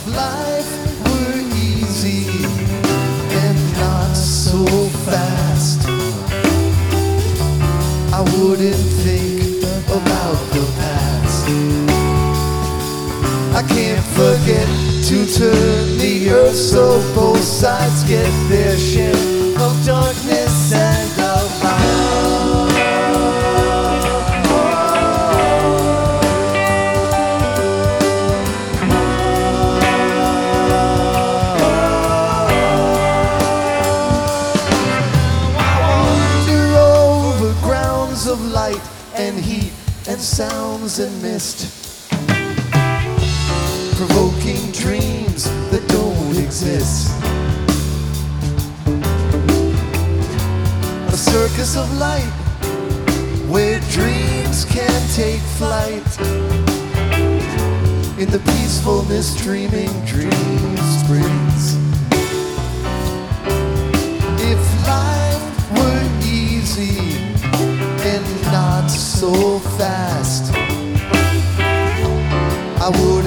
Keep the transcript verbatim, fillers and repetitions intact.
life were easy and not so fast, I wouldn't think about the past. I can't forget to turn the earth so both sides get their share of darkness and of light. Wander over grounds of light and heat and sounds and mist, provoking dreams that don't exist. A circus of light where dreams can take flight. In the peacefulness dreaming dreams brings. If life were easy and not so fast, I would